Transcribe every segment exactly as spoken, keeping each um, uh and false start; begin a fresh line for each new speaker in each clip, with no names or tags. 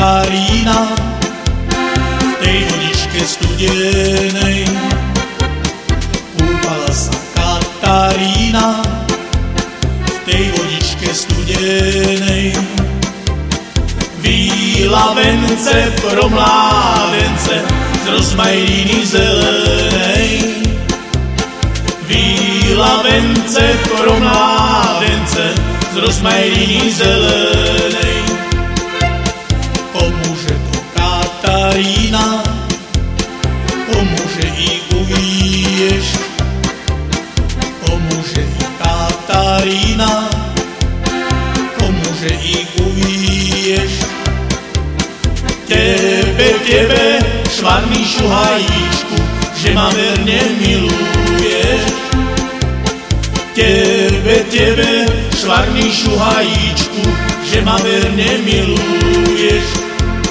Katarína v tej vodičke studenej. Kúpala sa Katarína v tej vodičke studenej. Víla vence pro mládence z rozmajliny zelenej. Víla vence pro mládence z rozmajliny zelenej. Pomôže to Katarína, pomôže i uvíješ. Pomôže i Katarína, pomôže i uvíješ. Tebe, tebe, švarný šuhajíčku, že ma verne miluješ. Tebe, tebe, švarný šuhajíčku, že ma verne miluješ.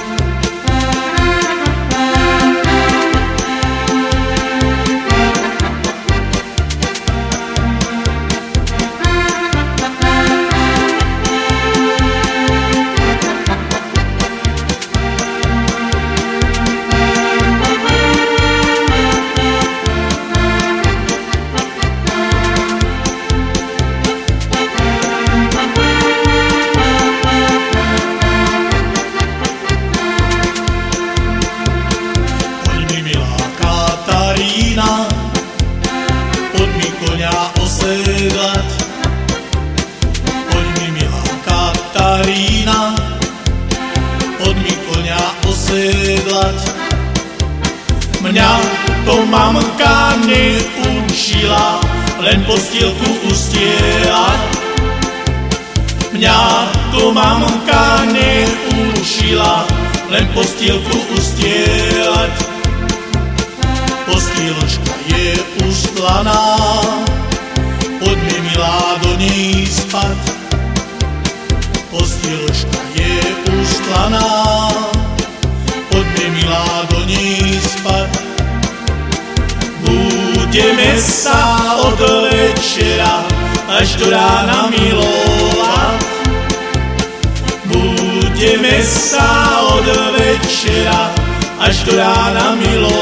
Poď mi koňa osedlať, poď mi milá Katarína, poď mi koňa osedlať. Mňa to mamka neučila, len postielku ustierať. Mňa to mamka neučila, len postielku ustierať. Postieločka je ustlaná, poď mi milá do nej spať. Postieločka je ustlaná, poď mi milá do nej spať. Budeme sa od večera až do rána milovať. Budeme sa od večera až do rána milovať.